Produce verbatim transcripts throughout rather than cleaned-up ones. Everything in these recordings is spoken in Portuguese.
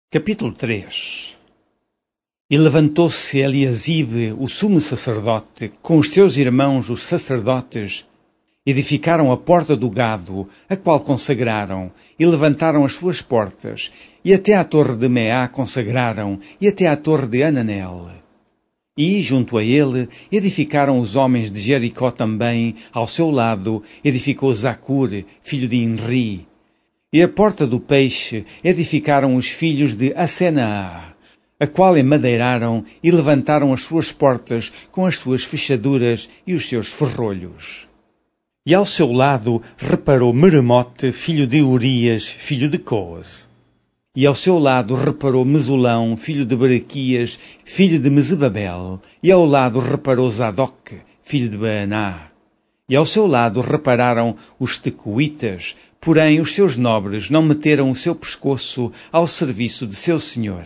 Capítulo três. E levantou-se Eliasibe, o sumo sacerdote, com os seus irmãos os sacerdotes, edificaram a porta do gado, a qual consagraram, e levantaram as suas portas, e até à torre de Meá consagraram, e até à torre de Ananel. E, junto a ele, edificaram os homens de Jericó também, ao seu lado, edificou Zacur, filho de Inri. E a porta do peixe edificaram os filhos de Asenaá, a qual emadeiraram e levantaram as suas portas com as suas fechaduras e os seus ferrolhos. E ao seu lado reparou Meremote, filho de Urias, filho de Coz. E ao seu lado reparou Mesulão, filho de Berequias, filho de Mesebabel. E ao lado reparou Zadok, filho de Baaná. E ao seu lado repararam os tecoitas, porém os seus nobres não meteram o seu pescoço ao serviço de seu senhor.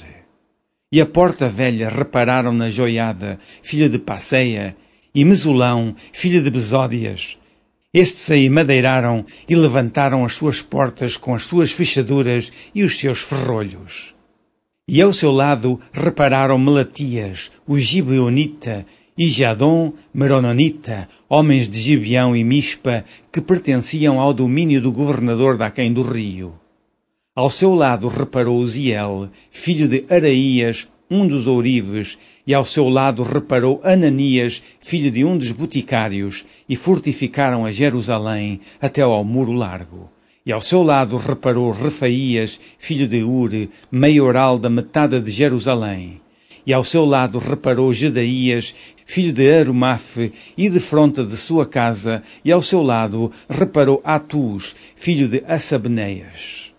E a porta velha repararam na Joiada, filha de Passeia, e Mesulão, filho de Besódias. Estes aí madeiraram e levantaram as suas portas com as suas fechaduras e os seus ferrolhos. E ao seu lado repararam Melatias, o Gibeonita, e Jadom, Merononita, homens de Gibeão e Mispa, que pertenciam ao domínio do governador daquém do rio. Ao seu lado reparou Uziel, filho de Araías, um dos ourives, e ao seu lado reparou Ananias, filho de um dos boticários, e fortificaram a Jerusalém até ao muro largo. E ao seu lado reparou Refaías, filho de Ure, maioral da metade de Jerusalém. E ao seu lado reparou Gedaías, filho de Arumafe, e de fronte de sua casa, e ao seu lado reparou Atus, filho de Assabneias.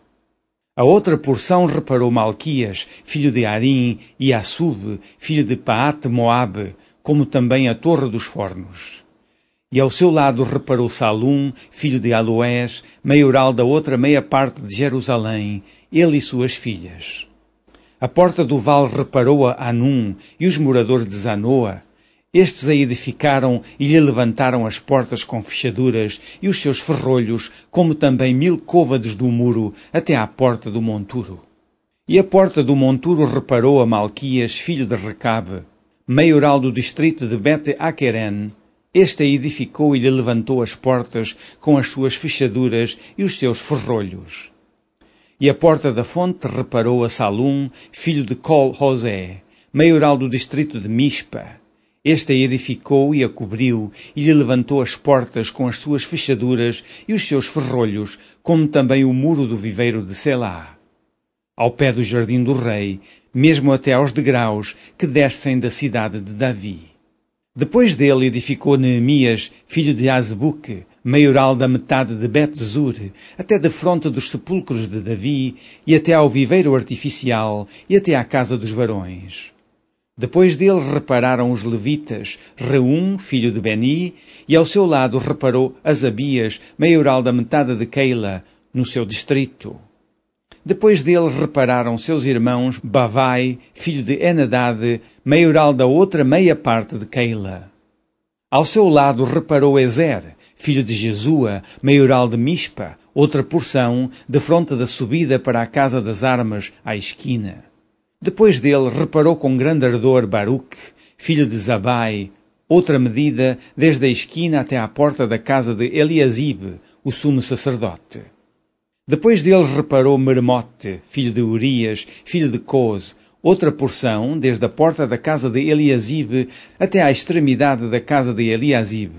A outra porção reparou Malquias, filho de Arim, e Assub, filho de Paate-Moabe, como também a torre dos fornos. E ao seu lado reparou Salum, filho de Aloés, maioral da outra meia parte de Jerusalém, ele e suas filhas. A porta do vale reparou a Anum e os moradores de Zanoa. Estes a edificaram e lhe levantaram as portas com fechaduras e os seus ferrolhos, como também mil côvados do muro, até à porta do monturo. E a porta do monturo reparou a Malquias, filho de Recabe, maioral do distrito de Bete-Aqueren. Este a edificou e lhe levantou as portas com as suas fechaduras e os seus ferrolhos. E a porta da fonte reparou a Salum, filho de Col-Hosé, maioral do distrito de Mispa. Este a edificou e a cobriu, e lhe levantou as portas com as suas fechaduras e os seus ferrolhos, como também o muro do viveiro de Selá. Ao pé do jardim do rei, mesmo até aos degraus que descem da cidade de Davi. Depois dele edificou Neemias, filho de Azbuque, maioral da metade de Bet-Zur, até de fronte dos sepulcros de Davi, e até ao viveiro artificial, e até à casa dos varões. Depois dele repararam os levitas, Reum, filho de Beni, e ao seu lado reparou Asabias, maioral da metade de Keila, no seu distrito. Depois dele repararam seus irmãos Bavai, filho de Enadade, maioral da outra meia parte de Keila. Ao seu lado reparou Ezer, filho de Jesua, maioral de Mispa, outra porção, de fronte da subida para a casa das armas, à esquina. Depois dele reparou com grande ardor Baruque, filho de Zabai, outra medida, desde a esquina até à porta da casa de Eliasibe, o sumo sacerdote. Depois dele reparou Meremote, filho de Urias, filho de Coz, outra porção, desde a porta da casa de Eliasibe até à extremidade da casa de Eliasibe.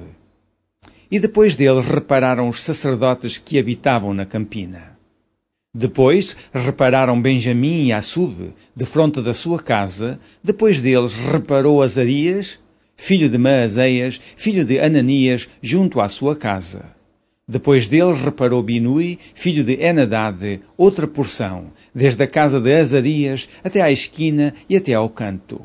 E depois dele repararam os sacerdotes que habitavam na campina. Depois repararam Benjamim e Assub, de fronte da sua casa. Depois deles reparou Azarias, filho de Maazéias, filho de Ananias, junto à sua casa. Depois dele reparou Binui, filho de Enadade, outra porção, desde a casa de Azarias até à esquina e até ao canto.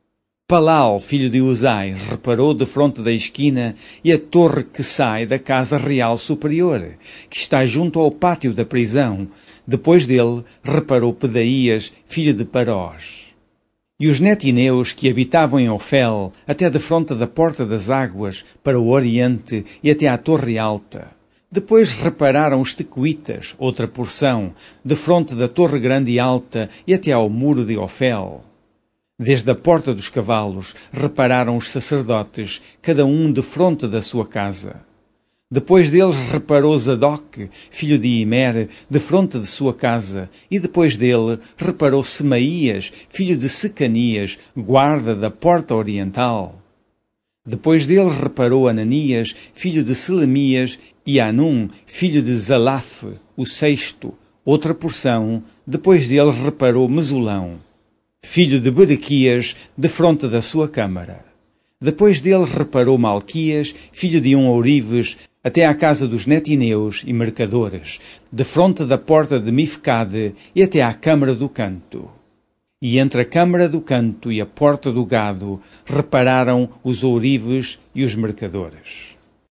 Palal, filho de Uzai, reparou de fronte da esquina e a torre que sai da casa real superior, que está junto ao pátio da prisão. Depois dele reparou Pedaías, filho de Parós. E os netineus que habitavam em Ofel, até de fronte da porta das águas, para o oriente e até à torre alta. Depois repararam os tecoitas, outra porção, defronte da torre grande e alta e até ao muro de Ofel. Desde a porta dos cavalos repararam os sacerdotes, cada um defronte da sua casa. Depois deles reparou Zadok, filho de Imer, defronte de sua casa, e depois dele reparou Semaías, filho de Secanias, guarda da porta oriental. Depois dele reparou Ananias, filho de Selemias, e Anum, filho de Zalaf, o sexto, outra porção. Depois dele reparou Mesulão, filho de Berequias, defronte da sua câmara. Depois dele reparou Malquias, filho de um ourives, até à casa dos netineus e mercadores, defronte da porta de Mifcade e até à câmara do canto. E entre a câmara do canto e a porta do gado repararam os ourives e os mercadores.